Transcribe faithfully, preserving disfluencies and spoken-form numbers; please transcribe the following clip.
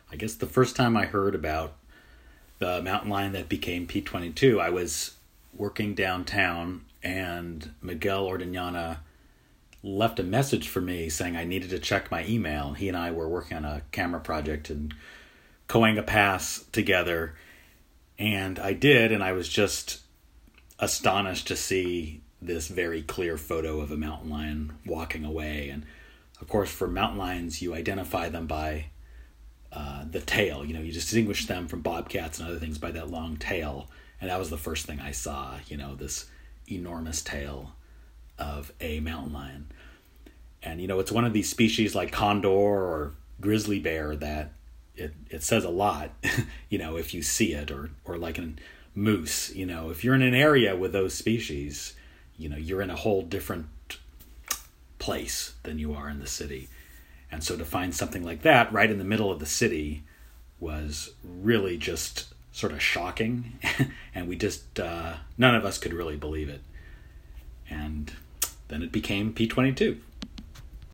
I guess the first time I heard about the mountain lion that became P twenty-two, I was working downtown, and Miguel Ordeñana left a message for me saying I needed to check my email. He and I were working on a camera project in Coanga Pass together, and I did, and I was just astonished to see this very clear photo of a mountain lion walking away. And of course, for mountain lions, you identify them by uh, the tail. You know, you distinguish them from bobcats and other things by that long tail. And that was the first thing I saw, you know, this enormous tail of a mountain lion. And, you know, it's one of these species like condor or grizzly bear that it, it says a lot, you know, if you see it, or, or like a moose, you know, if you're in an area with those species, you know, you're in a whole different place than you are in the city. And so to find something like that right in the middle of the city was really just sort of shocking. And we just, uh, none of us could really believe it. And then it became P twenty-two.